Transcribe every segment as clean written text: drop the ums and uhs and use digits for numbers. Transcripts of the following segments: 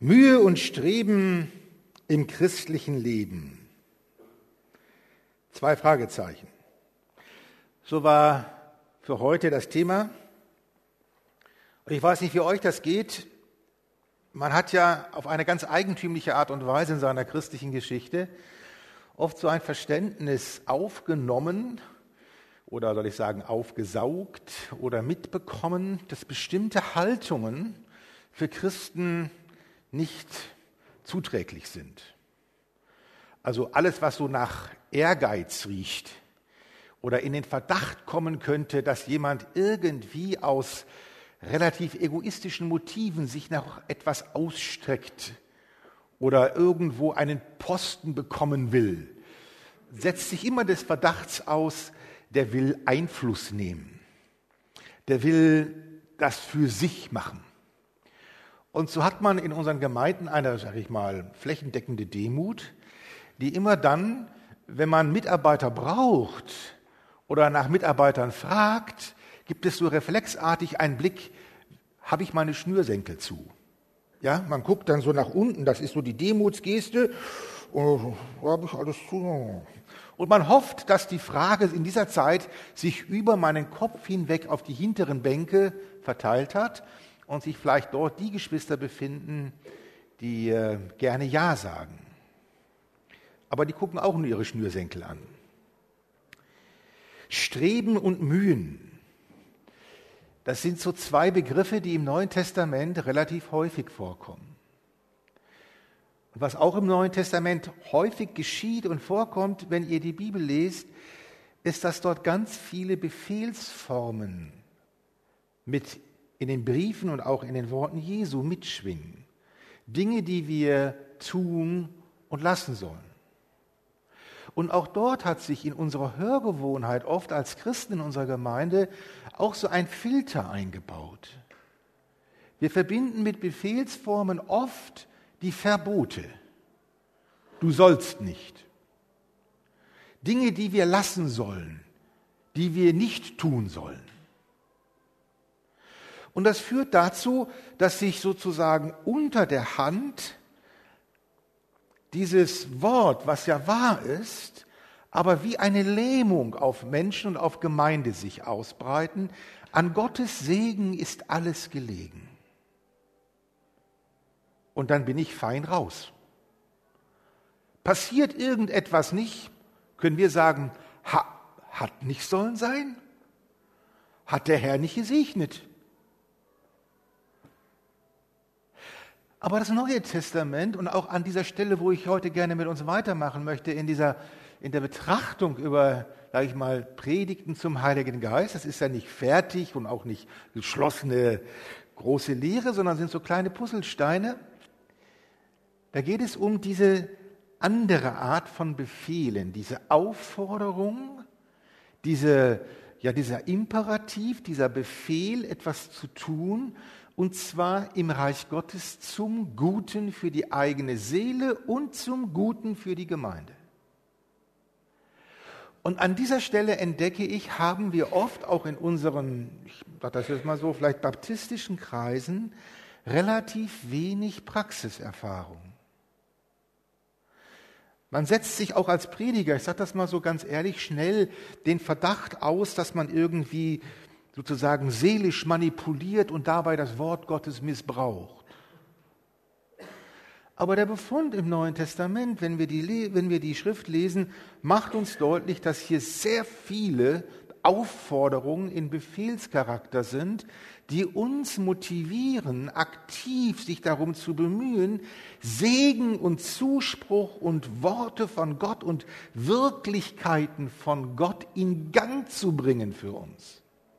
Mühe und Streben im christlichen Leben. 2 Fragezeichen. So war für heute das Thema. Und ich weiß nicht, wie euch das geht. Man hat ja auf eine ganz eigentümliche Art und Weise in seiner christlichen Geschichte oft so ein Verständnis aufgenommen oder soll ich sagen aufgesaugt oder mitbekommen, dass bestimmte Haltungen für Christen nicht zuträglich sind. Also alles, was so nach Ehrgeiz riecht oder in den Verdacht kommen könnte, dass jemand irgendwie aus relativ egoistischen Motiven sich nach etwas ausstreckt oder irgendwo einen Posten bekommen will, setzt sich immer des Verdachts aus, der will Einfluss nehmen. Der will das für sich machen. Und so hat man in unseren Gemeinden eine, sage ich mal, flächendeckende Demut, die immer dann, wenn man Mitarbeiter braucht oder nach Mitarbeitern fragt, gibt es so reflexartig einen Blick, habe ich meine Schnürsenkel zu? Ja, man guckt dann so nach unten, das ist so die Demutsgeste, habe ich alles zu? Und man hofft, dass die Frage in dieser Zeit sich über meinen Kopf hinweg auf die hinteren Bänke verteilt hat und sich vielleicht dort die Geschwister befinden, die gerne Ja sagen. Aber die gucken auch nur ihre Schnürsenkel an. Streben und Mühen, das sind so 2 Begriffe, die im Neuen Testament relativ häufig vorkommen. Und was auch im Neuen Testament häufig geschieht und vorkommt, wenn ihr die Bibel lest, ist, dass dort ganz viele Befehlsformen mit in den Briefen und auch in den Worten Jesu mitschwingen. Dinge, die wir tun und lassen sollen. Und auch dort hat sich in unserer Hörgewohnheit oft als Christen in unserer Gemeinde auch so ein Filter eingebaut. Wir verbinden mit Befehlsformen oft die Verbote. Du sollst nicht. Dinge, die wir lassen sollen, die wir nicht tun sollen. Und das führt dazu, dass sich sozusagen unter der Hand dieses Wort, was ja wahr ist, aber wie eine Lähmung auf Menschen und auf Gemeinde sich ausbreiten. An Gottes Segen ist alles gelegen. Und dann bin ich fein raus. Passiert irgendetwas nicht, können wir sagen, hat nicht sollen sein? Hat der Herr nicht gesegnet? Aber das Neue Testament und auch an dieser Stelle, wo ich heute gerne mit uns weitermachen möchte, in der Betrachtung über, sage ich mal, Predigten zum Heiligen Geist, das ist ja nicht fertig und auch nicht geschlossene große Lehre, sondern sind so kleine Puzzlesteine. Da geht es um diese andere Art von Befehlen, diese Aufforderung, dieser Imperativ, dieser Befehl, etwas zu tun, und zwar im Reich Gottes zum Guten für die eigene Seele und zum Guten für die Gemeinde. Und an dieser Stelle entdecke ich, haben wir oft auch in unseren, ich sage das jetzt mal so, vielleicht baptistischen Kreisen relativ wenig Praxiserfahrung. Man setzt sich auch als Prediger, ich sage das mal so ganz ehrlich, schnell den Verdacht aus, dass man irgendwie sozusagen seelisch manipuliert und dabei das Wort Gottes missbraucht. Aber der Befund im Neuen Testament, wenn wir die Schrift lesen, macht uns deutlich, dass hier sehr viele Aufforderungen in Befehlscharakter sind, die uns motivieren, aktiv sich darum zu bemühen, Segen und Zuspruch und Worte von Gott und Wirklichkeiten von Gott in Gang zu bringen für uns.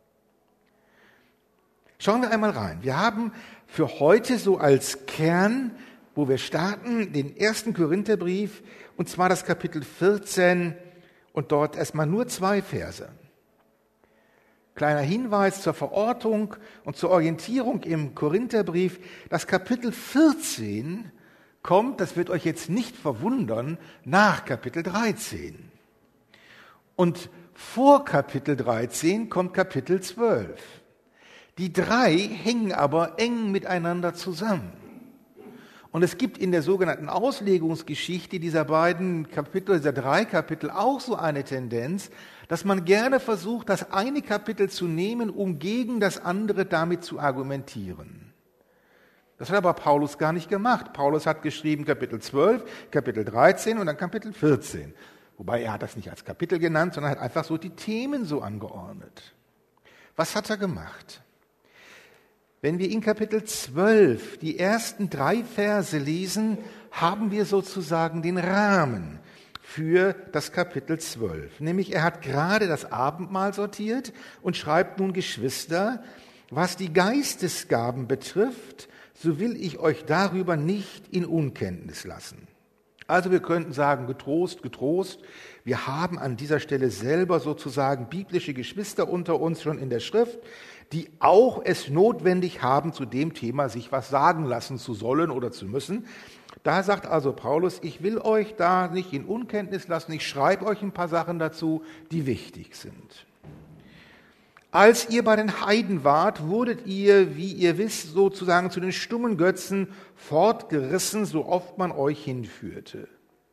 Schauen wir einmal rein. Wir haben für heute so als Kern, wo wir starten, den 1. Korintherbrief, und zwar das Kapitel 14 und dort erstmal nur 2 Verse. Kleiner Hinweis zur Verortung und zur Orientierung im Korintherbrief. Das Kapitel 14 kommt, das wird euch jetzt nicht verwundern, nach Kapitel 13. Und vor Kapitel 13 kommt Kapitel 12. Die 3 hängen aber eng miteinander zusammen. Und es gibt in der sogenannten Auslegungsgeschichte dieser beiden Kapitel, dieser 3 Kapitel auch so eine Tendenz, dass man gerne versucht, das eine Kapitel zu nehmen, um gegen das andere damit zu argumentieren. Das hat aber Paulus gar nicht gemacht. Paulus hat geschrieben Kapitel 12, Kapitel 13 und dann Kapitel 14. Wobei er hat das nicht als Kapitel genannt, sondern hat einfach so die Themen so angeordnet. Was hat er gemacht? Wenn wir in Kapitel 12 die ersten 3 Verse lesen, haben wir sozusagen den Rahmen für das Kapitel 12. Nämlich er hat gerade das Abendmahl sortiert und schreibt nun: Geschwister, was die Geistesgaben betrifft, so will ich euch darüber nicht in Unkenntnis lassen. Also wir könnten sagen, getrost, getrost. Wir haben an dieser Stelle selber sozusagen biblische Geschwister unter uns schon in der Schrift, die auch es notwendig haben, zu dem Thema sich was sagen lassen zu sollen oder zu müssen. Da sagt also Paulus, ich will euch da nicht in Unkenntnis lassen, ich schreibe euch ein paar Sachen dazu, die wichtig sind. Als ihr bei den Heiden wart, wurdet ihr, wie ihr wisst, sozusagen zu den stummen Götzen fortgerissen, so oft man euch hinführte.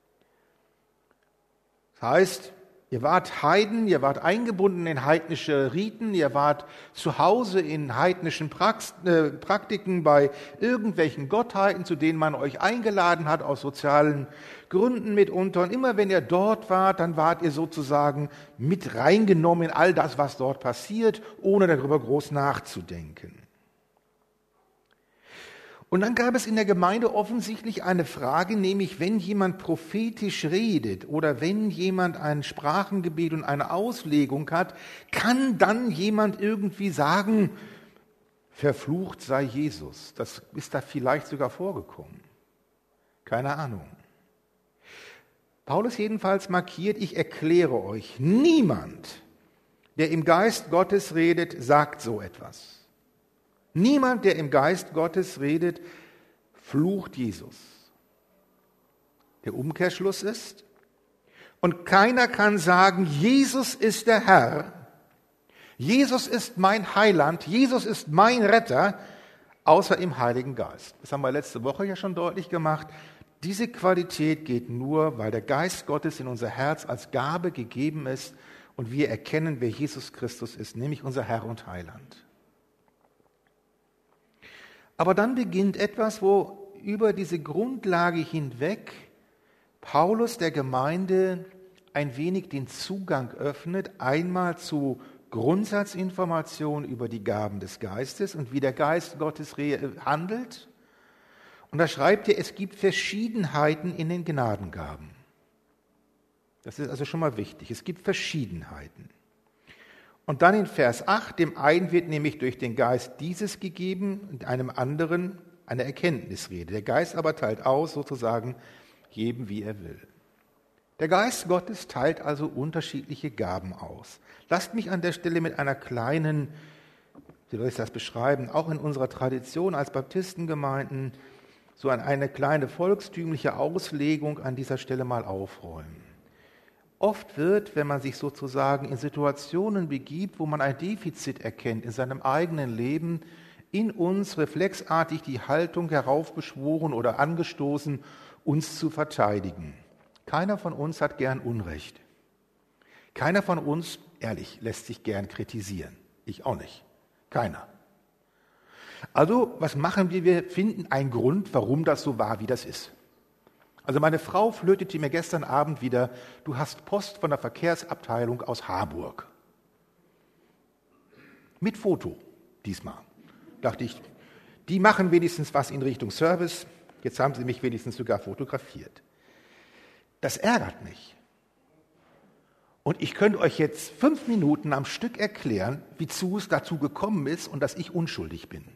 Das heißt, ihr wart Heiden, ihr wart eingebunden in heidnische Riten, ihr wart zu Hause in heidnischen Praktiken bei irgendwelchen Gottheiten, zu denen man euch eingeladen hat, aus sozialen Gründen mitunter. Und immer wenn ihr dort wart, dann wart ihr sozusagen mit reingenommen in all das, was dort passiert, ohne darüber groß nachzudenken. Und dann gab es in der Gemeinde offensichtlich eine Frage, nämlich wenn jemand prophetisch redet oder wenn jemand ein Sprachengebet und eine Auslegung hat, kann dann jemand irgendwie sagen, verflucht sei Jesus. Das ist da vielleicht sogar vorgekommen. Keine Ahnung. Paulus jedenfalls markiert, ich erkläre euch, niemand, der im Geist Gottes redet, sagt so etwas. Niemand, der im Geist Gottes redet, flucht Jesus. Der Umkehrschluss ist, und keiner kann sagen, Jesus ist der Herr, Jesus ist mein Heiland, Jesus ist mein Retter, außer im Heiligen Geist. Das haben wir letzte Woche ja schon deutlich gemacht. Diese Qualität geht nur, weil der Geist Gottes in unser Herz als Gabe gegeben ist und wir erkennen, wer Jesus Christus ist, nämlich unser Herr und Heiland. Aber dann beginnt etwas, wo über diese Grundlage hinweg Paulus der Gemeinde ein wenig den Zugang öffnet, einmal zu Grundsatzinformationen über die Gaben des Geistes und wie der Geist Gottes handelt. Und da schreibt er, es gibt Verschiedenheiten in den Gnadengaben. Das ist also schon mal wichtig. Es gibt Verschiedenheiten. Und dann in Vers 8, dem einen wird nämlich durch den Geist dieses gegeben und einem anderen eine Erkenntnisrede. Der Geist aber teilt aus, sozusagen, jedem wie er will. Der Geist Gottes teilt also unterschiedliche Gaben aus. Lasst mich an der Stelle mit einer kleinen, wie soll ich das beschreiben, auch in unserer Tradition als Baptistengemeinden, so an eine kleine volkstümliche Auslegung an dieser Stelle mal aufräumen. Oft wird, wenn man sich sozusagen in Situationen begibt, wo man ein Defizit erkennt in seinem eigenen Leben, in uns reflexartig die Haltung heraufbeschworen oder angestoßen, uns zu verteidigen. Keiner von uns hat gern Unrecht. Keiner von uns, ehrlich, lässt sich gern kritisieren. Ich auch nicht. Keiner. Also, was machen wir? Wir finden einen Grund, warum das so war, wie das ist. Also meine Frau flötete mir gestern Abend wieder, du hast Post von der Verkehrsabteilung aus Harburg. Mit Foto diesmal. Dachte ich, die machen wenigstens was in Richtung Service. Jetzt haben sie mich wenigstens sogar fotografiert. Das ärgert mich. Und ich könnte euch jetzt 5 Minuten am Stück erklären, wie es dazu gekommen ist und dass ich unschuldig bin.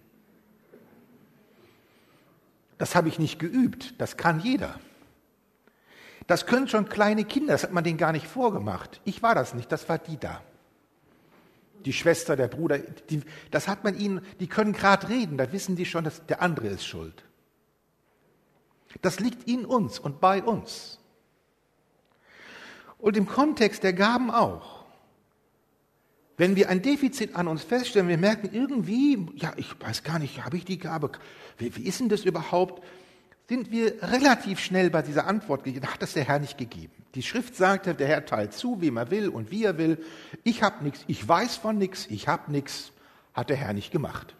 Das habe ich nicht geübt, das kann jeder. Das können schon kleine Kinder, das hat man denen gar nicht vorgemacht. Ich war das nicht, das war die da. Die Schwester, der Bruder, das hat man ihnen, die können gerade reden, da wissen die schon, dass der andere ist schuld. Das liegt in uns und bei uns. Und im Kontext der Gaben auch. Wenn wir ein Defizit an uns feststellen, wir merken irgendwie, ja, ich weiß gar nicht, habe ich die Gabe, wie ist denn das überhaupt? sind wir relativ schnell bei dieser Antwort, hat das der Herr nicht gegeben. Die Schrift sagte, der Herr teilt zu, wem er will und wie er will. Ich habe nichts, ich weiß von nichts, ich habe nichts, hat der Herr nicht gemacht.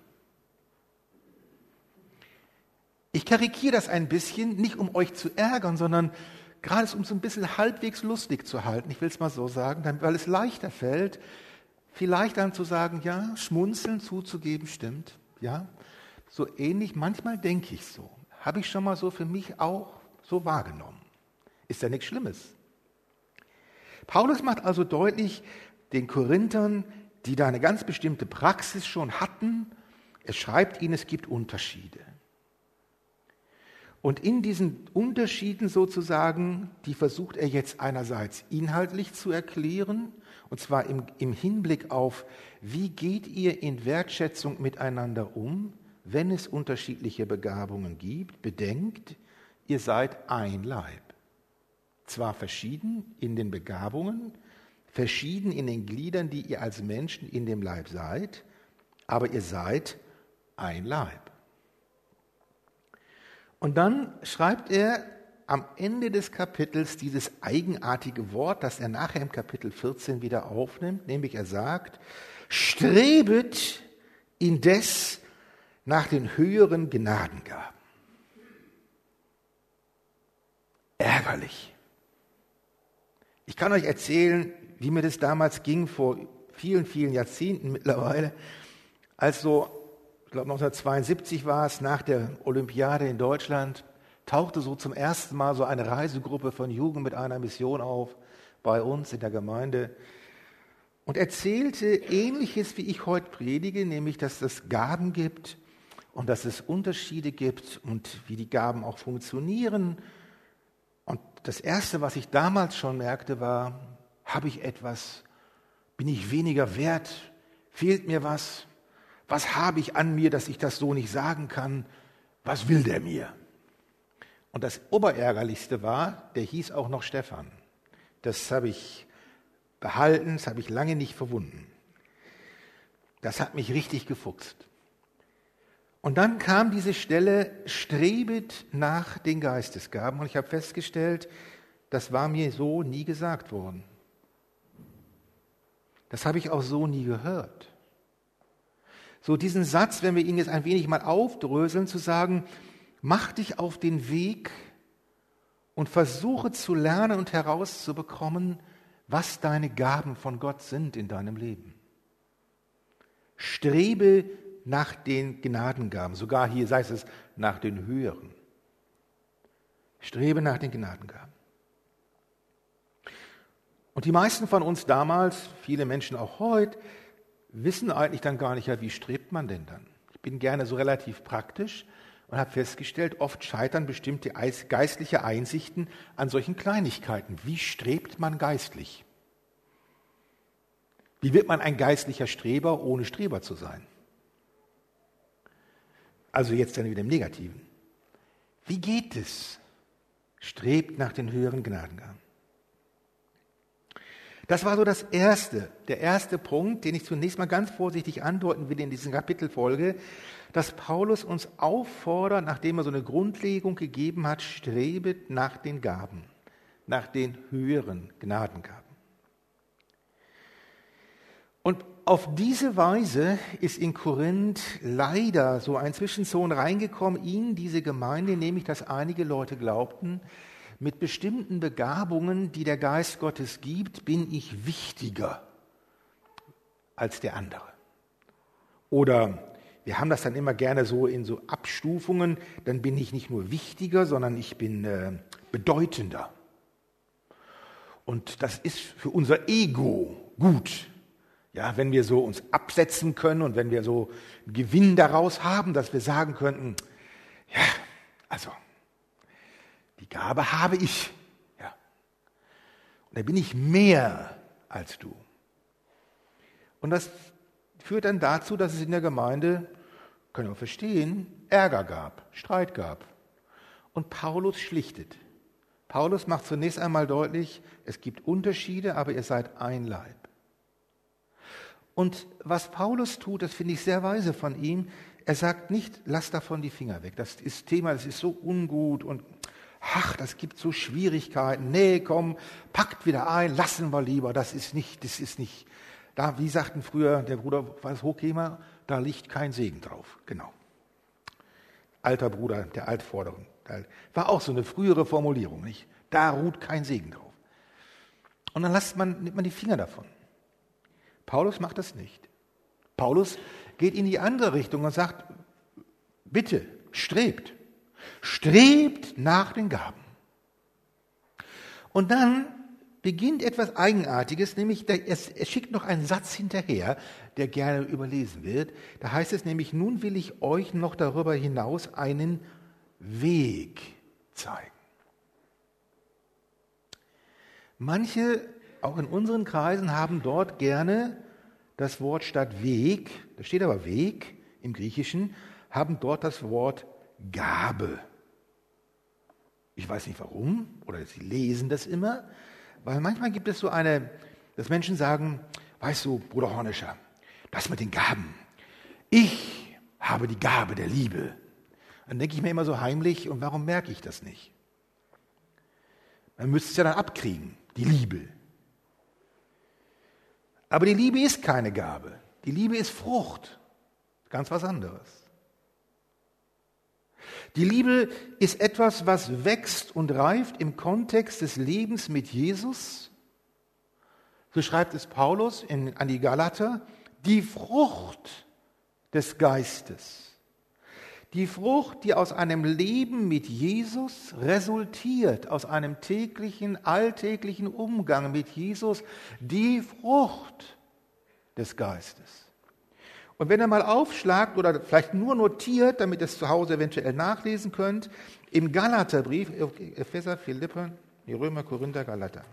Ich karikiere das ein bisschen, nicht um euch zu ärgern, sondern gerade um es ein bisschen halbwegs lustig zu halten. Ich will es mal so sagen, weil es leichter fällt, vielleicht dann zu sagen, ja, schmunzeln, zuzugeben, stimmt, ja. So ähnlich, manchmal denke ich so. Habe ich schon mal so für mich auch so wahrgenommen. Ist ja nichts Schlimmes. Paulus macht also deutlich den Korinthern, die da eine ganz bestimmte Praxis schon hatten, er schreibt ihnen, es gibt Unterschiede. Und in diesen Unterschieden sozusagen, die versucht er jetzt einerseits inhaltlich zu erklären, und zwar im Hinblick auf, wie geht ihr in Wertschätzung miteinander um, wenn es unterschiedliche Begabungen gibt. Bedenkt, ihr seid ein Leib. Zwar verschieden in den Begabungen, verschieden in den Gliedern, die ihr als Menschen in dem Leib seid, aber ihr seid ein Leib. Und dann schreibt er am Ende des Kapitels dieses eigenartige Wort, das er nachher im Kapitel 14 wieder aufnimmt, nämlich er sagt, strebet indes nach den höheren Gnadengaben. Ärgerlich. Ich kann euch erzählen, wie mir das damals ging, vor vielen, vielen Jahrzehnten mittlerweile, als so, ich glaube 1972 war es, nach der Olympiade in Deutschland, tauchte so zum ersten Mal so eine Reisegruppe von Jugend mit einer Mission auf bei uns in der Gemeinde und erzählte Ähnliches, wie ich heute predige, nämlich, dass es Gaben gibt und dass es Unterschiede gibt und wie die Gaben auch funktionieren. Und das Erste, was ich damals schon merkte, war, habe ich etwas? Bin ich weniger wert? Fehlt mir was? Was habe ich an mir, dass ich das so nicht sagen kann? Was will der mir? Und das Oberärgerlichste war, der hieß auch noch Stefan. Das habe ich behalten, das habe ich lange nicht verwunden. Das hat mich richtig gefuchst. Und dann kam diese Stelle, strebet nach den Geistesgaben. Und ich habe festgestellt, das war mir so nie gesagt worden. Das habe ich auch so nie gehört. So diesen Satz, wenn wir ihn jetzt ein wenig mal aufdröseln, zu sagen, mach dich auf den Weg und versuche zu lernen und herauszubekommen, was deine Gaben von Gott sind in deinem Leben. Strebe nach den Gnadengaben, sogar hier heißt es nach den höheren. Strebe nach den Gnadengaben. Und die meisten von uns damals, viele Menschen auch heute, wissen eigentlich dann gar nicht, ja, wie strebt man denn dann? Ich bin gerne so relativ praktisch und habe festgestellt, oft scheitern bestimmte geistliche Einsichten an solchen Kleinigkeiten. Wie strebt man geistlich? Wie wird man ein geistlicher Streber, ohne Streber zu sein? Also jetzt dann wieder im Negativen. Wie geht es? Strebt nach den höheren Gnadengaben. Das war so der erste Punkt, den ich zunächst mal ganz vorsichtig andeuten will in dieser Kapitelfolge, dass Paulus uns auffordert, nachdem er so eine Grundlegung gegeben hat, strebet nach den Gaben, nach den höheren Gnadengaben. Und auf diese Weise ist in Korinth leider so ein Zwischenton reingekommen in diese Gemeinde, nämlich dass einige Leute glaubten, mit bestimmten Begabungen, die der Geist Gottes gibt, bin ich wichtiger als der andere. Oder wir haben das dann immer gerne so in so Abstufungen, dann bin ich nicht nur wichtiger, sondern ich bin bedeutender. Und das ist für unser Ego gut. Ja, wenn wir so uns absetzen können und wenn wir so einen Gewinn daraus haben, dass wir sagen könnten, ja, also die Gabe habe ich. Ja. Und da bin ich mehr als du. Und das führt dann dazu, dass es in der Gemeinde, können wir verstehen, Ärger gab, Streit gab. Und Paulus schlichtet. Paulus macht zunächst einmal deutlich, es gibt Unterschiede, aber ihr seid ein Leib. Und was Paulus tut, das finde ich sehr weise von ihm, Er sagt nicht, lass davon die Finger weg. Das ist Thema, das ist so ungut und ach, das gibt so Schwierigkeiten. Nee, komm, packt wieder ein, lassen wir lieber. Das ist nicht. Da, wie sagten früher der Bruder, war es Hochkemer, da liegt kein Segen drauf. Genau. Alter Bruder, der Altvorderen. War auch so eine frühere Formulierung, nicht? Da ruht kein Segen drauf. Und dann nimmt man die Finger davon. Paulus macht das nicht. Paulus geht in die andere Richtung und sagt, bitte, strebt nach den Gaben. Und dann beginnt etwas Eigenartiges, nämlich er schickt noch einen Satz hinterher, der gerne überlesen wird. Da heißt es nämlich, nun will ich euch noch darüber hinaus einen Weg zeigen. Manche, auch in unseren Kreisen, haben dort gerne das Wort statt Weg, da steht aber Weg im Griechischen, haben dort das Wort Gabe. Ich weiß nicht warum, oder sie lesen das immer, weil manchmal gibt es so dass Menschen sagen, weißt du, Bruder Hornischer, das mit den Gaben, ich habe die Gabe der Liebe. Dann denke ich mir immer so heimlich, und warum merke ich das nicht? Man müsste es ja dann abkriegen, die Liebe. Aber die Liebe ist keine Gabe. Die Liebe ist Frucht. Ganz was anderes. Die Liebe ist etwas, was wächst und reift im Kontext des Lebens mit Jesus. So schreibt es Paulus an die Galater, die Frucht des Geistes. Die Frucht, die aus einem Leben mit Jesus resultiert, aus einem alltäglichen Umgang mit Jesus, die Frucht des Geistes. Und wenn ihr mal aufschlagt oder vielleicht nur notiert, damit ihr es zu Hause eventuell nachlesen könnt, im Galaterbrief, Epheser, Philipper, Römer, Korinther, Galater.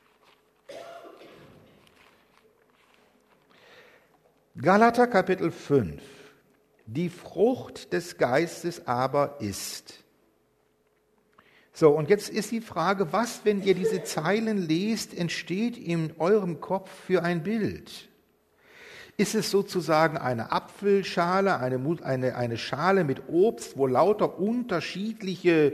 Galater Kapitel 5. Die Frucht des Geistes aber ist. So, und jetzt ist die Frage, was, wenn ihr diese Zeilen lest, entsteht in eurem Kopf für ein Bild? Ist es sozusagen eine Apfelschale, eine Schale mit Obst, wo lauter unterschiedliche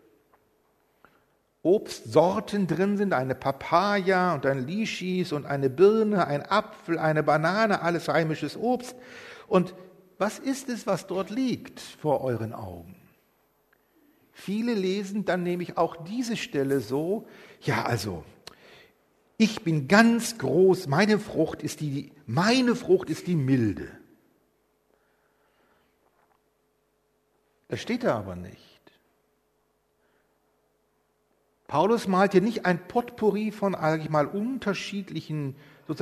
Obstsorten drin sind, eine Papaya und ein Lischis und eine Birne, ein Apfel, eine Banane, alles heimisches Obst. Und was ist es, was dort liegt vor euren Augen? Viele lesen dann nämlich auch diese Stelle so, ja also, ich bin ganz groß, meine Frucht ist die Milde. Das steht da aber nicht. Paulus malt hier nicht ein Potpourri von, sage ich mal, unterschiedlichen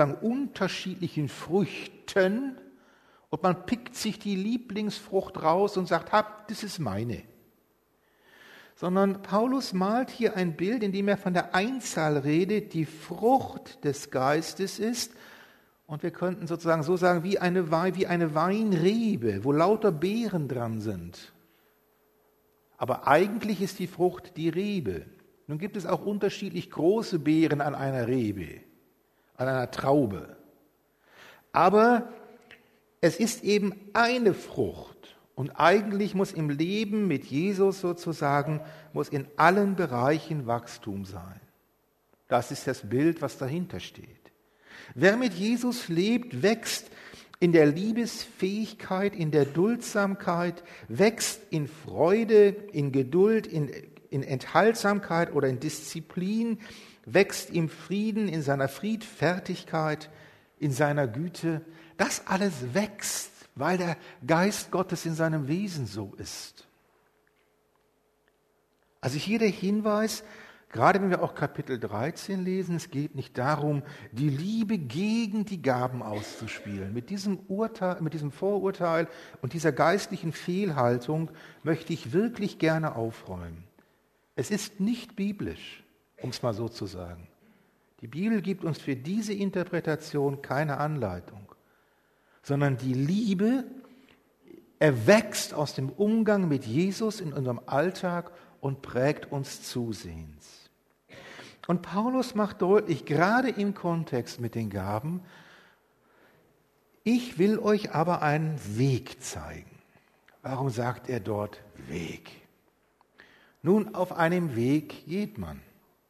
Früchten und man pickt sich die Lieblingsfrucht raus und sagt, das ist meine. Sondern Paulus malt hier ein Bild, in dem er von der Einzahl redet, die Frucht des Geistes ist. Und wir könnten sozusagen so sagen, wie eine Weinrebe, wo lauter Beeren dran sind. Aber eigentlich ist die Frucht die Rebe. Nun gibt es auch unterschiedlich große Beeren an einer Rebe, an einer Traube. Aber es ist eben eine Frucht. Und eigentlich muss im Leben mit Jesus sozusagen, muss in allen Bereichen Wachstum sein. Das ist das Bild, was dahinter steht. Wer mit Jesus lebt, wächst in der Liebesfähigkeit, in der Duldsamkeit, wächst in Freude, in Geduld, in Enthaltsamkeit oder in Disziplin, wächst im Frieden, in seiner Friedfertigkeit, in seiner Güte. Das alles wächst, weil der Geist Gottes in seinem Wesen so ist. Also hier der Hinweis, gerade wenn wir auch Kapitel 13 lesen, es geht nicht darum, die Liebe gegen die Gaben auszuspielen. Mit diesem Vorurteil und dieser geistlichen Fehlhaltung möchte ich wirklich gerne aufräumen. Es ist nicht biblisch, um es mal so zu sagen. Die Bibel gibt uns für diese Interpretation keine Anleitung, sondern die Liebe erwächst aus dem Umgang mit Jesus in unserem Alltag und prägt uns zusehends. Und Paulus macht deutlich, gerade im Kontext mit den Gaben, ich will euch aber einen Weg zeigen. Warum sagt er dort Weg? Nun, auf einem Weg geht man.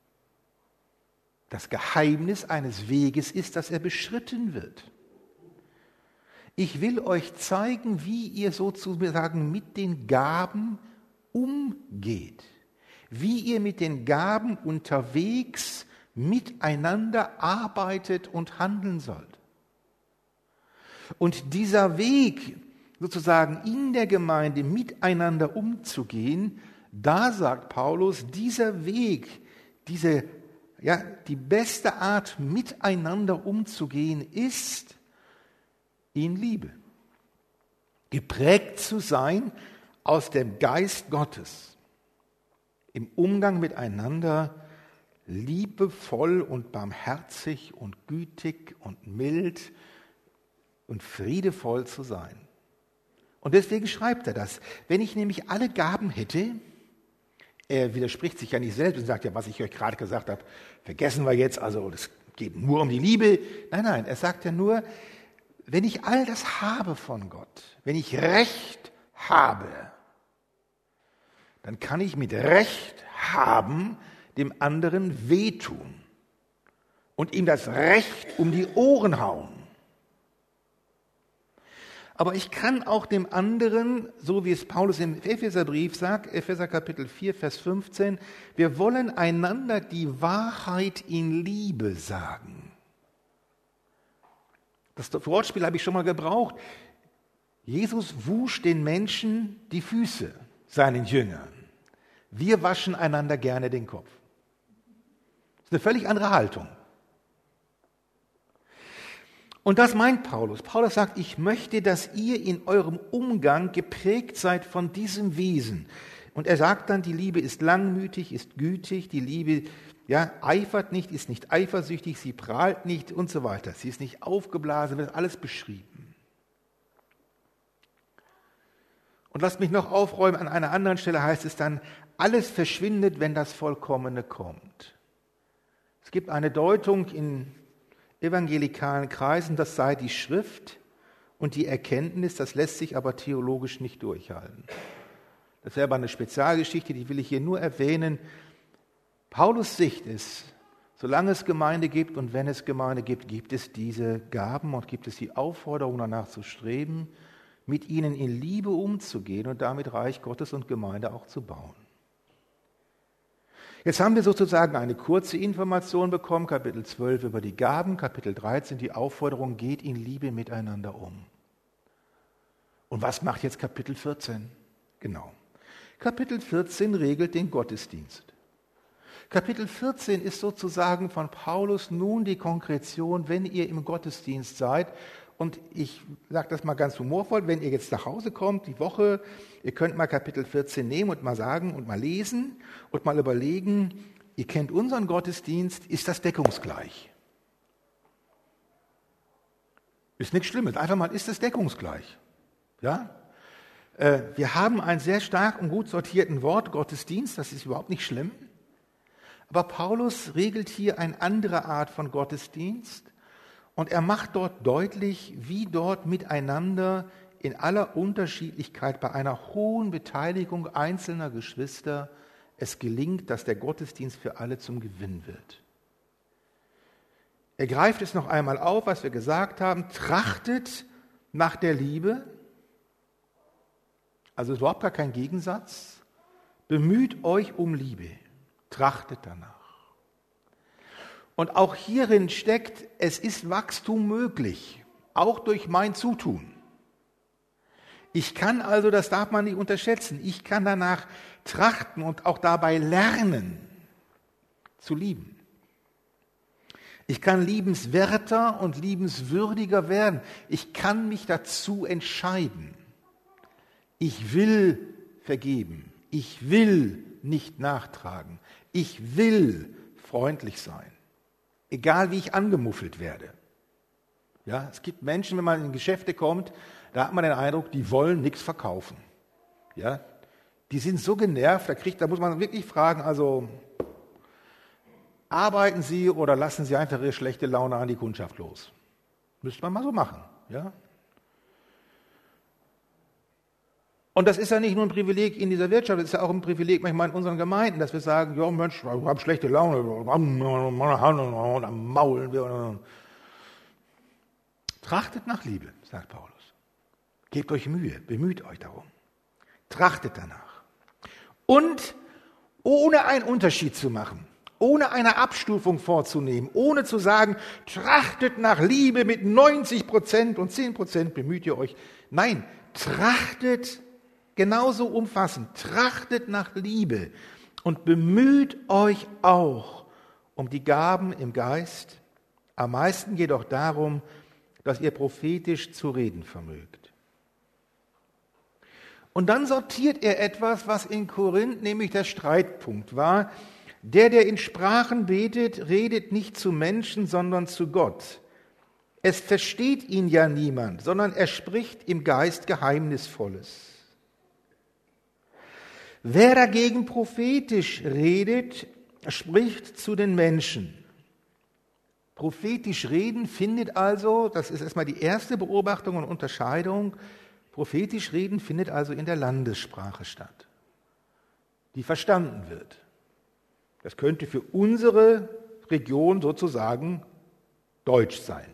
Das Geheimnis eines Weges ist, dass er beschritten wird. Ich will euch zeigen, wie ihr sozusagen mit den Gaben umgeht, wie ihr mit den Gaben unterwegs miteinander arbeitet und handeln sollt. Und dieser Weg, sozusagen in der Gemeinde miteinander umzugehen, da sagt Paulus, dieser Weg, die beste Art, miteinander umzugehen, ist in Liebe. Geprägt zu sein aus dem Geist Gottes. Im Umgang miteinander liebevoll und barmherzig und gütig und mild und friedevoll zu sein. Und deswegen schreibt er das. Wenn ich nämlich alle Gaben hätte, er widerspricht sich ja nicht selbst und sagt, ja, was ich euch gerade gesagt habe, vergessen wir jetzt, also es geht nur um die Liebe. Nein, er sagt ja nur, wenn ich all das habe von Gott, wenn ich Recht habe, dann kann ich mit Recht haben dem anderen wehtun und ihm das Recht um die Ohren hauen. Aber ich kann auch dem anderen, so wie es Paulus im Epheserbrief sagt, Epheser Kapitel 4, Vers 15, wir wollen einander die Wahrheit in Liebe sagen. Das Wortspiel habe ich schon mal gebraucht. Jesus wusch den Menschen die Füße, seinen Jüngern. Wir waschen einander gerne den Kopf. Das ist eine völlig andere Haltung. Und das meint Paulus. Paulus sagt, ich möchte, dass ihr in eurem Umgang geprägt seid von diesem Wesen. Und er sagt dann, die Liebe ist langmütig, ist gütig, die Liebe eifert nicht, ist nicht eifersüchtig, sie prahlt nicht und so weiter. Sie ist nicht aufgeblasen, wird alles beschrieben. Und lasst mich noch aufräumen, an einer anderen Stelle heißt es dann, alles verschwindet, wenn das Vollkommene kommt. Es gibt eine Deutung in evangelikalen Kreisen, das sei die Schrift und die Erkenntnis, das lässt sich aber theologisch nicht durchhalten. Das wäre aber eine Spezialgeschichte, die will ich hier nur erwähnen. Paulus' Sicht ist, solange es Gemeinde gibt und wenn es Gemeinde gibt, gibt es diese Gaben und gibt es die Aufforderung danach zu streben, mit ihnen in Liebe umzugehen und damit Reich Gottes und Gemeinde auch zu bauen. Jetzt haben wir sozusagen eine kurze Information bekommen, Kapitel 12 über die Gaben, Kapitel 13 die Aufforderung, geht in Liebe miteinander um. Und was macht jetzt Kapitel 14? Genau. Kapitel 14 regelt den Gottesdienst. Kapitel 14 ist sozusagen von Paulus nun die Konkretion, wenn ihr im Gottesdienst seid. Und ich sage das mal ganz humorvoll, wenn ihr jetzt nach Hause kommt, die Woche, ihr könnt mal Kapitel 14 nehmen und mal sagen und mal lesen und mal überlegen, ihr kennt unseren Gottesdienst, ist das deckungsgleich? Ist nichts Schlimmes, einfach mal, ist das deckungsgleich? Ja? Wir haben einen sehr stark und gut sortierten Wortgottesdienst, das ist überhaupt nicht schlimm. Aber Paulus regelt hier eine andere Art von Gottesdienst. Und er macht dort deutlich, wie dort miteinander in aller Unterschiedlichkeit bei einer hohen Beteiligung einzelner Geschwister es gelingt, dass der Gottesdienst für alle zum Gewinn wird. Er greift es noch einmal auf, was wir gesagt haben, trachtet nach der Liebe, also überhaupt gar kein Gegensatz, bemüht euch um Liebe, trachtet danach. Und auch hierin steckt, es ist Wachstum möglich, auch durch mein Zutun. Ich kann also, das darf man nicht unterschätzen, ich kann danach trachten und auch dabei lernen zu lieben. Ich kann liebenswerter und liebenswürdiger werden. Ich kann mich dazu entscheiden. Ich will vergeben. Ich will nicht nachtragen. Ich will freundlich sein. Egal wie ich angemuffelt werde. Ja, es gibt Menschen, wenn man in Geschäfte kommt, da hat man den Eindruck, die wollen nichts verkaufen. Ja, die sind so genervt, da muss man wirklich fragen, also arbeiten Sie oder lassen Sie einfach Ihre schlechte Laune an die Kundschaft los? Müsste man mal so machen. Ja? Und das ist ja nicht nur ein Privileg in dieser Wirtschaft, das ist ja auch ein Privileg manchmal in unseren Gemeinden, dass wir sagen, ja Mensch, wir haben schlechte Laune, am maulen wir. Trachtet nach Liebe, sagt Paulus. Gebt euch Mühe, bemüht euch darum. Trachtet danach. Und ohne einen Unterschied zu machen, ohne eine Abstufung vorzunehmen, ohne zu sagen, trachtet nach Liebe mit 90% und 10% bemüht ihr euch. Nein, trachtet genauso umfassend, trachtet nach Liebe und bemüht euch auch um die Gaben im Geist, am meisten jedoch darum, dass ihr prophetisch zu reden vermögt. Und dann sortiert er etwas, was in Korinth nämlich der Streitpunkt war. Der in Sprachen betet, redet nicht zu Menschen, sondern zu Gott. Es versteht ihn ja niemand, sondern er spricht im Geist Geheimnisvolles. Wer dagegen prophetisch redet, spricht zu den Menschen. Prophetisch reden findet also, das ist erstmal die erste Beobachtung und Unterscheidung, prophetisch reden findet also in der Landessprache statt, die verstanden wird. Das könnte für unsere Region sozusagen Deutsch sein.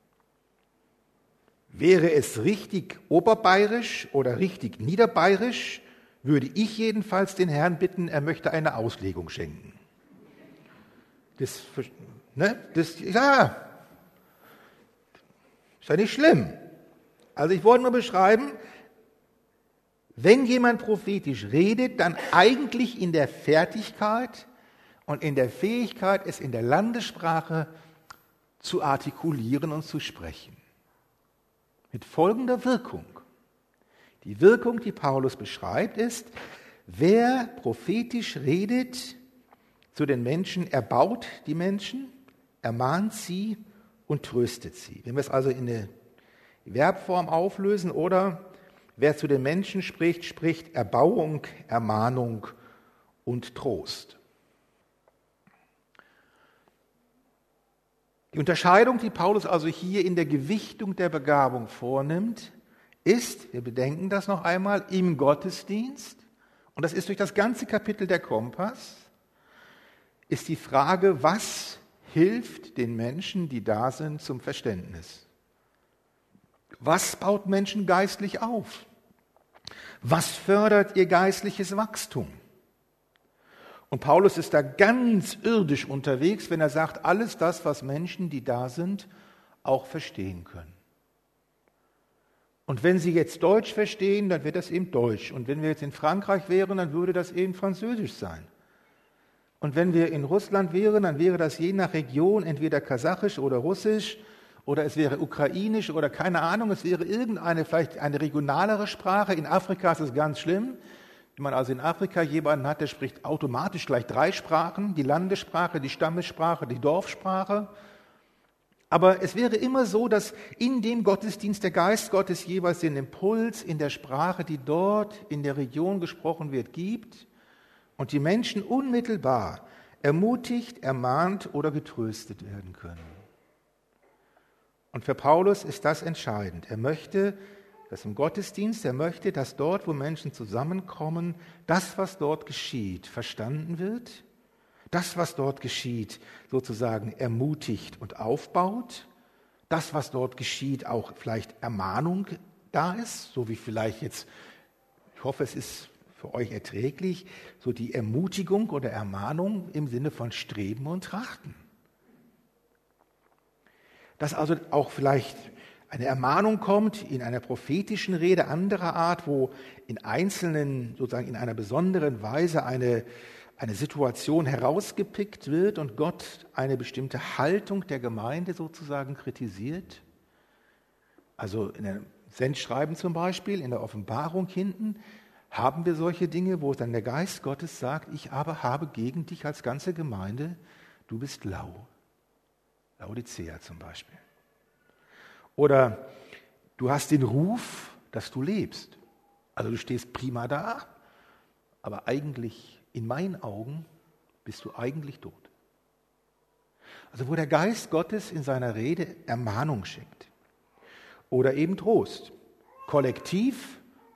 Wäre es richtig oberbayerisch oder richtig niederbayerisch, würde ich jedenfalls den Herrn bitten, er möchte eine Auslegung schenken. Ist ja nicht schlimm. Also ich wollte nur beschreiben, wenn jemand prophetisch redet, dann eigentlich in der Fertigkeit und in der Fähigkeit, es in der Landessprache zu artikulieren und zu sprechen. Mit folgender Wirkung. Die Wirkung, die Paulus beschreibt, ist, wer prophetisch redet zu den Menschen, erbaut die Menschen, ermahnt sie und tröstet sie. Wenn wir es also in eine Verbform auflösen, oder wer zu den Menschen spricht, spricht Erbauung, Ermahnung und Trost. Die Unterscheidung, die Paulus also hier in der Gewichtung der Begabung vornimmt, ist, wir bedenken das noch einmal, im Gottesdienst, und das ist durch das ganze Kapitel der Kompass, ist die Frage, was hilft den Menschen, die da sind, zum Verständnis? Was baut Menschen geistlich auf? Was fördert ihr geistliches Wachstum? Und Paulus ist da ganz irdisch unterwegs, wenn er sagt, alles das, was Menschen, die da sind, auch verstehen können. Und wenn sie jetzt Deutsch verstehen, dann wird das eben Deutsch. Und wenn wir jetzt in Frankreich wären, dann würde das eben Französisch sein. Und wenn wir in Russland wären, dann wäre das je nach Region entweder Kasachisch oder Russisch oder es wäre Ukrainisch oder keine Ahnung, es wäre irgendeine, vielleicht eine regionalere Sprache. In Afrika ist es ganz schlimm. Wenn man also in Afrika jemanden hat, der spricht automatisch gleich 3 Sprachen, die Landessprache, die Stammessprache, die Dorfsprache. Aber es wäre immer so, dass in dem Gottesdienst der Geist Gottes jeweils den Impuls in der Sprache, die dort in der Region gesprochen wird, gibt und die Menschen unmittelbar ermutigt, ermahnt oder getröstet werden können. Und für Paulus ist das entscheidend. Er möchte, dass im Gottesdienst, er möchte, dass dort, wo Menschen zusammenkommen, das, was dort geschieht, verstanden wird. Das, was dort geschieht, sozusagen ermutigt und aufbaut. Das, was dort geschieht, auch vielleicht Ermahnung da ist, so wie vielleicht jetzt, ich hoffe, es ist für euch erträglich, so die Ermutigung oder Ermahnung im Sinne von Streben und Trachten. Dass also auch vielleicht eine Ermahnung kommt in einer prophetischen Rede anderer Art, wo in einzelnen, sozusagen in einer besonderen Weise eine Situation herausgepickt wird und Gott eine bestimmte Haltung der Gemeinde sozusagen kritisiert. Also in einem Sendschreiben zum Beispiel, in der Offenbarung hinten, haben wir solche Dinge, wo dann der Geist Gottes sagt, ich aber habe gegen dich als ganze Gemeinde, du bist lau. Laodicea zum Beispiel. Oder du hast den Ruf, dass du lebst. Also du stehst prima da, aber eigentlich in meinen Augen bist du eigentlich tot. Also wo der Geist Gottes in seiner Rede Ermahnung schenkt oder eben Trost, kollektiv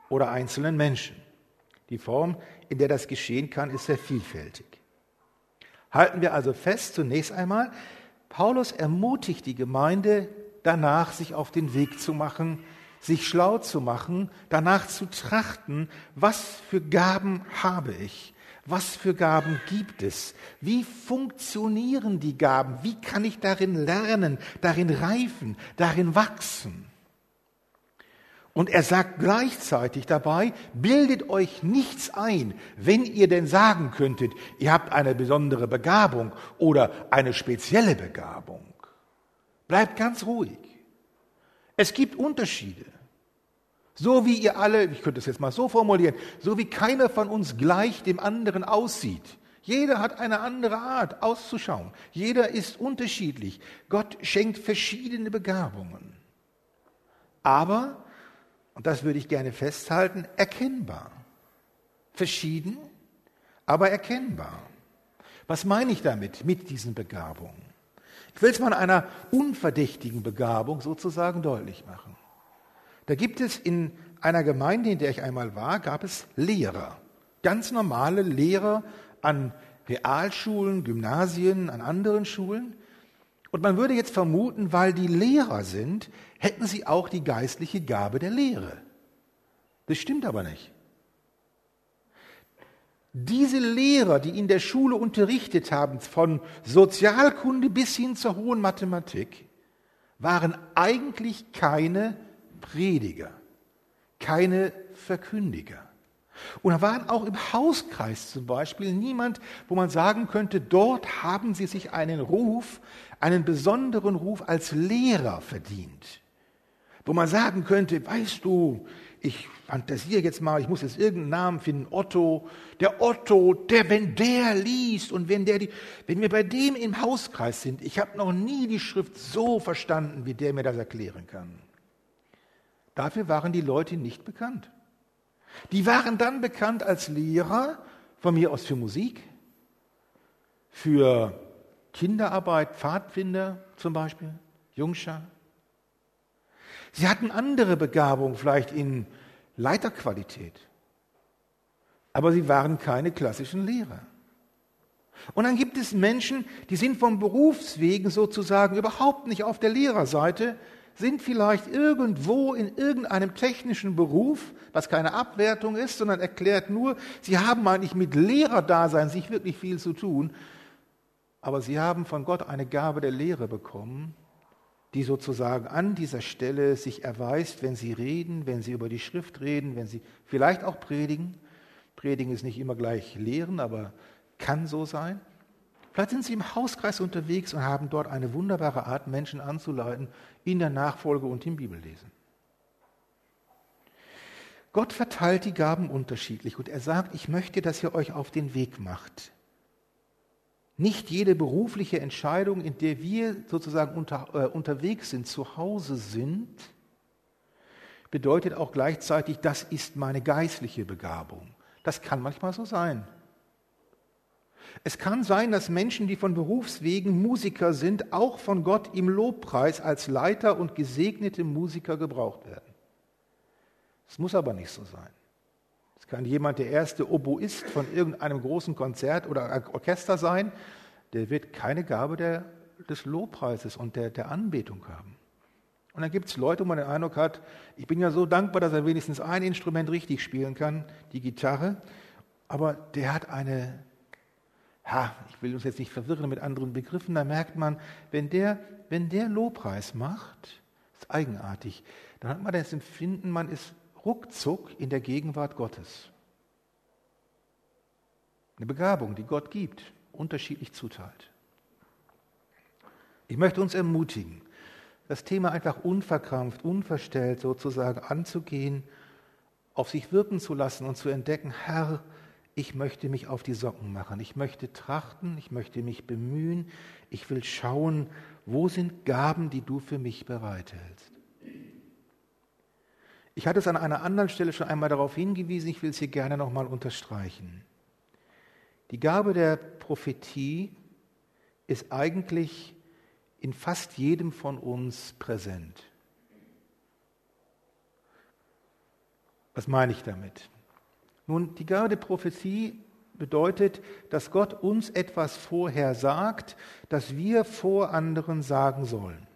oder einzelnen Menschen. Die Form, in der das geschehen kann, ist sehr vielfältig. Halten wir also fest, zunächst einmal, Paulus ermutigt die Gemeinde danach, sich auf den Weg zu machen, sich schlau zu machen, danach zu trachten, was für Gaben habe ich, was für Gaben gibt es, wie funktionieren die Gaben, wie kann ich darin lernen, darin reifen, darin wachsen. Und er sagt gleichzeitig dabei, bildet euch nichts ein, wenn ihr denn sagen könntet, ihr habt eine besondere Begabung oder eine spezielle Begabung. Bleibt ganz ruhig. Es gibt Unterschiede. So wie ihr alle, ich könnte es jetzt mal so formulieren, so wie keiner von uns gleich dem anderen aussieht. Jeder hat eine andere Art auszuschauen. Jeder ist unterschiedlich. Gott schenkt verschiedene Begabungen. Aber, und das würde ich gerne festhalten, erkennbar. Verschieden, aber erkennbar. Was meine ich damit, mit diesen Begabungen? Ich will es mal an einer unverdächtigen Begabung sozusagen deutlich machen. Da gibt es in einer Gemeinde, in der ich einmal war, gab es Lehrer. Ganz normale Lehrer an Realschulen, Gymnasien, an anderen Schulen. Und man würde jetzt vermuten, weil die Lehrer sind, hätten sie auch die geistliche Gabe der Lehre. Das stimmt aber nicht. Diese Lehrer, die in der Schule unterrichtet haben, von Sozialkunde bis hin zur hohen Mathematik, waren eigentlich keine Prediger, keine Verkündiger. Und da waren auch im Hauskreis zum Beispiel niemand, wo man sagen könnte, dort haben sie sich einen Ruf, einen besonderen Ruf als Lehrer verdient. Wo man sagen könnte, weißt du, ich fantasiere jetzt mal, ich muss jetzt irgendeinen Namen finden, Otto, wenn der liest und wenn wir bei dem im Hauskreis sind, ich habe noch nie die Schrift so verstanden, wie der mir das erklären kann. Dafür waren die Leute nicht bekannt. Die waren dann bekannt als Lehrer, von mir aus für Musik, für Kinderarbeit, Pfadfinder zum Beispiel, Jungschar. Sie hatten andere Begabungen, vielleicht in Leiterqualität, aber sie waren keine klassischen Lehrer. Und dann gibt es Menschen, die sind vom Berufswegen sozusagen überhaupt nicht auf der Lehrerseite, sind vielleicht irgendwo in irgendeinem technischen Beruf, was keine Abwertung ist, sondern erklärt nur, sie haben eigentlich mit Lehrerdasein sich wirklich viel zu tun, aber sie haben von Gott eine Gabe der Lehre bekommen, die sozusagen an dieser Stelle sich erweist, wenn sie reden, wenn sie über die Schrift reden, wenn sie vielleicht auch predigen. Predigen ist nicht immer gleich Lehren, aber kann so sein. Vielleicht sind sie im Hauskreis unterwegs und haben dort eine wunderbare Art, Menschen anzuleiten in der Nachfolge und im Bibellesen. Gott verteilt die Gaben unterschiedlich und er sagt, ich möchte, dass ihr euch auf den Weg macht. Nicht jede berufliche Entscheidung, in der wir sozusagen unterwegs sind, zu Hause sind, bedeutet auch gleichzeitig, das ist meine geistliche Begabung. Das kann manchmal so sein. Es kann sein, dass Menschen, die von Berufswegen Musiker sind, auch von Gott im Lobpreis als Leiter und gesegnete Musiker gebraucht werden. Es muss aber nicht so sein. Es kann jemand der erste Oboist von irgendeinem großen Konzert oder Orchester sein, der wird keine Gabe des Lobpreises und der Anbetung haben. Und dann gibt es Leute, wo man den Eindruck hat, ich bin ja so dankbar, dass er wenigstens ein Instrument richtig spielen kann, die Gitarre, aber der hat ich will uns jetzt nicht verwirren mit anderen Begriffen, da merkt man, wenn der Lobpreis macht, ist eigenartig, dann hat man das Empfinden, man ist ruckzuck in der Gegenwart Gottes. Eine Begabung, die Gott gibt, unterschiedlich zuteilt. Ich möchte uns ermutigen, das Thema einfach unverkrampft, unverstellt sozusagen anzugehen, auf sich wirken zu lassen und zu entdecken, Herr, ich möchte mich auf die Socken machen, ich möchte trachten, ich möchte mich bemühen, ich will schauen, wo sind Gaben, die du für mich bereithältst. Ich hatte es an einer anderen Stelle schon einmal darauf hingewiesen, ich will es hier gerne nochmal unterstreichen. Die Gabe der Prophetie ist eigentlich in fast jedem von uns präsent. Was meine ich damit? Nun, die Gabe der Prophetie bedeutet, dass Gott uns etwas vorher sagt, das wir vor anderen sagen sollen.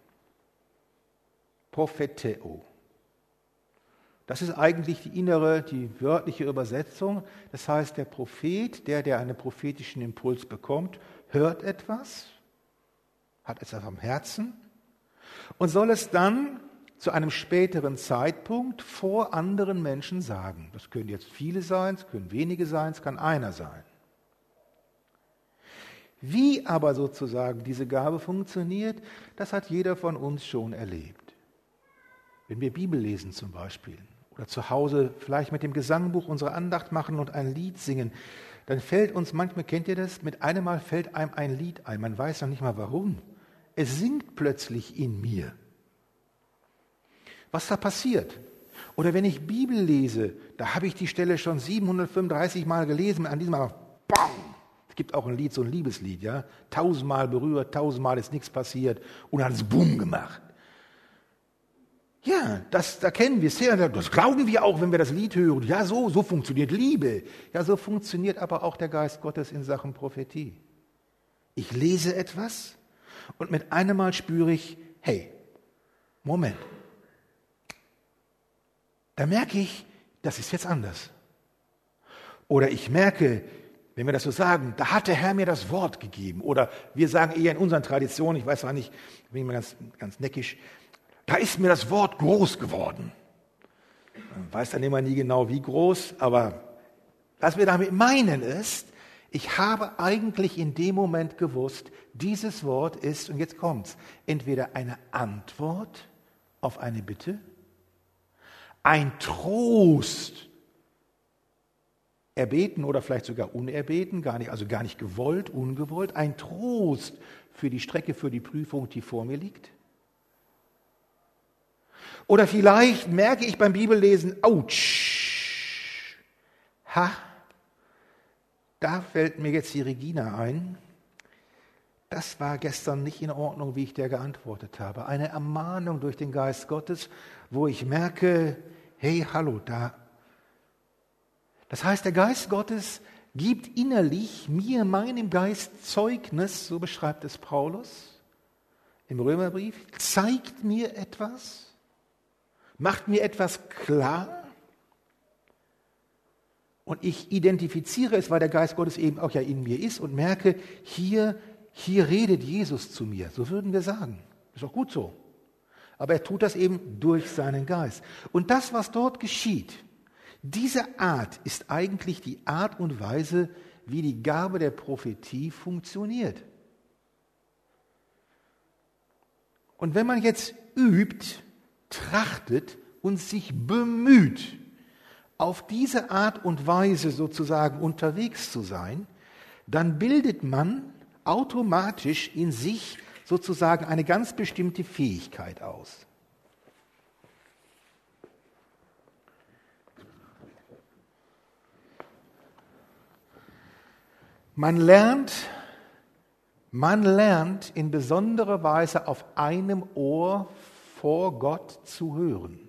Propheteo. Das ist eigentlich die wörtliche Übersetzung. Das heißt, der Prophet, der einen prophetischen Impuls bekommt, hört etwas, hat etwas am Herzen und soll es dann zu einem späteren Zeitpunkt vor anderen Menschen sagen. Das können jetzt viele sein, es können wenige sein, es kann einer sein. Wie aber sozusagen diese Gabe funktioniert, das hat jeder von uns schon erlebt. Wenn wir Bibel lesen zum Beispiel oder zu Hause vielleicht mit dem Gesangbuch unsere Andacht machen und ein Lied singen, dann fällt uns manchmal, kennt ihr das, mit einem Mal fällt einem ein Lied ein. Man weiß noch nicht mal warum. Es singt plötzlich in mir. Was da passiert. Oder wenn ich Bibel lese, da habe ich die Stelle schon 735 Mal gelesen, an diesem Mal, bam! Es gibt auch ein Lied, so ein Liebeslied, ja, 1000-mal berührt, 1000-mal ist nichts passiert und dann hat es Bumm gemacht. Ja, da kennen wir es her, das glauben wir auch, wenn wir das Lied hören. Ja, so funktioniert Liebe. Ja, so funktioniert aber auch der Geist Gottes in Sachen Prophetie. Ich lese etwas und mit einem Mal spüre ich, hey, Moment. Da merke ich, das ist jetzt anders. Oder ich merke, wenn wir das so sagen, da hat der Herr mir das Wort gegeben. Oder wir sagen eher in unseren Traditionen, ich weiß zwar nicht, bin ich mal ganz neckisch, da ist mir das Wort groß geworden. Man weiß dann immer nie genau, wie groß, aber was wir damit meinen ist, ich habe eigentlich in dem Moment gewusst, dieses Wort ist, und jetzt kommt's, entweder eine Antwort auf eine Bitte, ein Trost, erbeten oder vielleicht sogar unerbeten, gar nicht gewollt, ungewollt, ein Trost für die Strecke, für die Prüfung, die vor mir liegt. Oder vielleicht merke ich beim Bibellesen, ouch, da fällt mir jetzt die Regina ein. Das war gestern nicht in Ordnung, wie ich der geantwortet habe. Eine Ermahnung durch den Geist Gottes, wo ich merke, hey, hallo, da. Das heißt, der Geist Gottes gibt innerlich mir, meinem Geist Zeugnis, so beschreibt es Paulus im Römerbrief, zeigt mir etwas, macht mir etwas klar und ich identifiziere es, weil der Geist Gottes eben auch ja in mir ist und merke, hier redet Jesus zu mir, so würden wir sagen. Ist auch gut so. Aber er tut das eben durch seinen Geist. Und das, was dort geschieht, diese Art ist eigentlich die Art und Weise, wie die Gabe der Prophetie funktioniert. Und wenn man jetzt übt, trachtet und sich bemüht, auf diese Art und Weise sozusagen unterwegs zu sein, dann bildet man automatisch in sich sozusagen eine ganz bestimmte Fähigkeit aus. Man lernt in besonderer Weise auf einem Ohr vor Gott zu hören.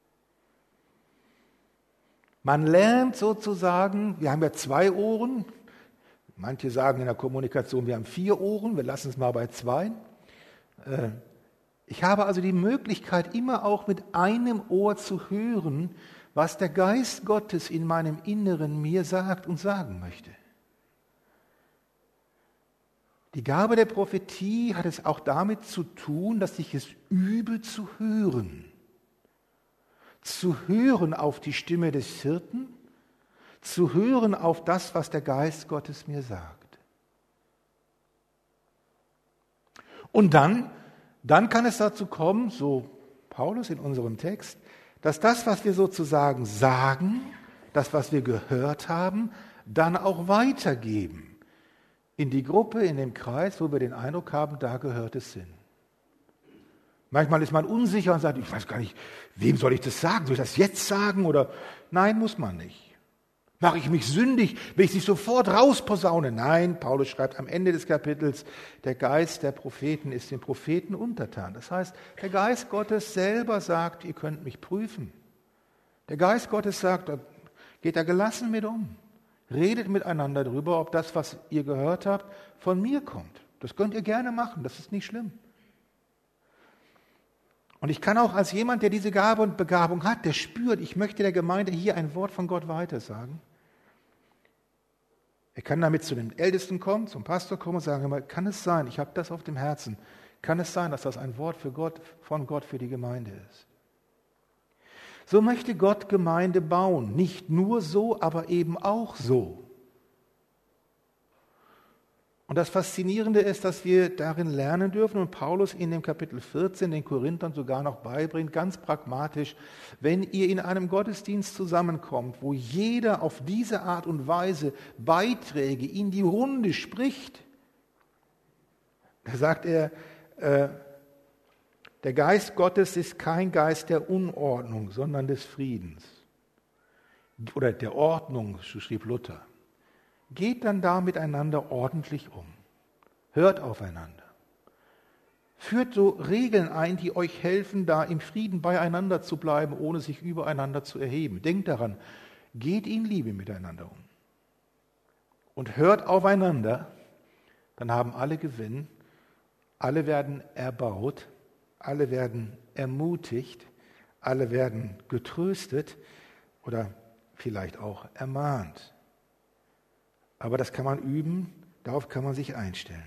Man lernt sozusagen, wir haben ja 2 Ohren, manche sagen in der Kommunikation, wir haben 4 Ohren, wir lassen es mal bei 2. Ich habe also die Möglichkeit, immer auch mit einem Ohr zu hören, was der Geist Gottes in meinem Inneren mir sagt und sagen möchte. Die Gabe der Prophetie hat es auch damit zu tun, dass ich es übe zu hören. Zu hören auf die Stimme des Hirten, zu hören auf das, was der Geist Gottes mir sagt. Und dann kann es dazu kommen, so Paulus in unserem Text, dass das, was wir sozusagen sagen, das, was wir gehört haben, dann auch weitergeben. In die Gruppe, in den Kreis, wo wir den Eindruck haben, da gehört es hin. Manchmal ist man unsicher und sagt, ich weiß gar nicht, wem soll ich das sagen? Soll ich das jetzt sagen? Oder nein, muss man nicht. Mache ich mich sündig, will ich sich sofort rausposaune? Nein, Paulus schreibt am Ende des Kapitels, der Geist der Propheten ist den Propheten untertan. Das heißt, der Geist Gottes selber sagt, ihr könnt mich prüfen. Der Geist Gottes sagt, geht da gelassen mit um. Redet miteinander darüber, ob das, was ihr gehört habt, von mir kommt. Das könnt ihr gerne machen, das ist nicht schlimm. Und ich kann auch als jemand, der diese Gabe und Begabung hat, der spürt, ich möchte der Gemeinde hier ein Wort von Gott weitersagen. Er kann damit zu den Ältesten kommen, zum Pastor kommen und sagen, kann es sein, ich habe das auf dem Herzen, kann es sein, dass das ein Wort von Gott für die Gemeinde ist? So möchte Gott Gemeinde bauen, nicht nur so, aber eben auch so. Und das Faszinierende ist, dass wir darin lernen dürfen und Paulus in dem Kapitel 14 den Korinthern sogar noch beibringt, ganz pragmatisch, wenn ihr in einem Gottesdienst zusammenkommt, wo jeder auf diese Art und Weise Beiträge in die Runde spricht, da sagt er, der Geist Gottes ist kein Geist der Unordnung, sondern des Friedens. Oder der Ordnung, so schrieb Luther. Geht dann da miteinander ordentlich um. Hört aufeinander. Führt so Regeln ein, die euch helfen, da im Frieden beieinander zu bleiben, ohne sich übereinander zu erheben. Denkt daran, geht in Liebe miteinander um. Und hört aufeinander, dann haben alle Gewinn, alle werden erbaut, alle werden ermutigt, alle werden getröstet oder vielleicht auch ermahnt. Aber das kann man üben, darauf kann man sich einstellen.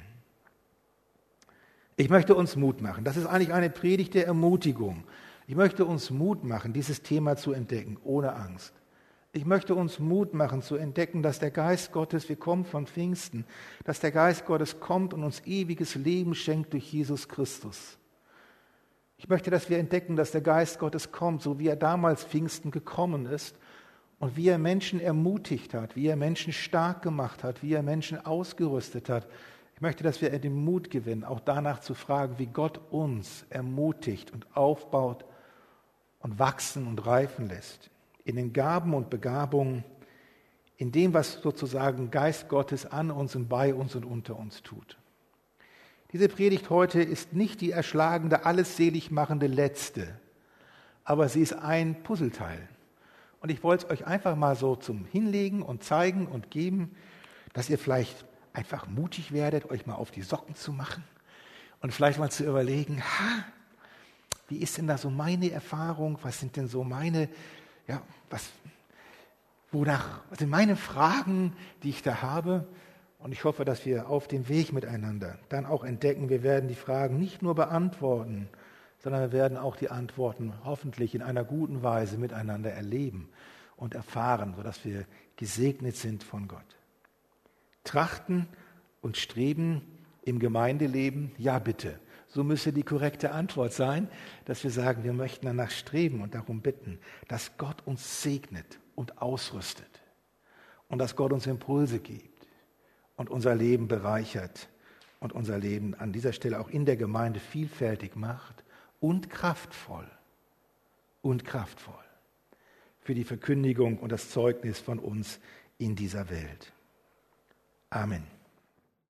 Ich möchte uns Mut machen. Das ist eigentlich eine Predigt der Ermutigung. Ich möchte uns Mut machen, dieses Thema zu entdecken, ohne Angst. Ich möchte uns Mut machen, zu entdecken, dass der Geist Gottes, wir kommen von Pfingsten, dass der Geist Gottes kommt und uns ewiges Leben schenkt durch Jesus Christus. Ich möchte, dass wir entdecken, dass der Geist Gottes kommt, so wie er damals Pfingsten gekommen ist und wie er Menschen ermutigt hat, wie er Menschen stark gemacht hat, wie er Menschen ausgerüstet hat. Ich möchte, dass wir den Mut gewinnen, auch danach zu fragen, wie Gott uns ermutigt und aufbaut und wachsen und reifen lässt. In den Gaben und Begabungen, in dem, was sozusagen Geist Gottes an uns und bei uns und unter uns tut. Diese Predigt heute ist nicht die erschlagende, alles selig machende letzte, aber sie ist ein Puzzleteil. Und ich wollte es euch einfach mal so zum Hinlegen und zeigen und geben, dass ihr vielleicht einfach mutig werdet, euch mal auf die Socken zu machen und vielleicht mal zu überlegen, wie ist denn da so meine Erfahrung, was sind denn so meine, was sind meine Fragen, die ich da habe? Und ich hoffe, dass wir auf dem Weg miteinander dann auch entdecken, wir werden die Fragen nicht nur beantworten, sondern wir werden auch die Antworten hoffentlich in einer guten Weise miteinander erleben und erfahren, sodass wir gesegnet sind von Gott. Trachten und streben im Gemeindeleben, ja bitte. So müsse die korrekte Antwort sein, dass wir sagen, wir möchten danach streben und darum bitten, dass Gott uns segnet und ausrüstet und dass Gott uns Impulse gibt und unser Leben bereichert und unser Leben an dieser Stelle auch in der Gemeinde vielfältig macht und kraftvoll für die Verkündigung und das Zeugnis von uns in dieser Welt. Amen.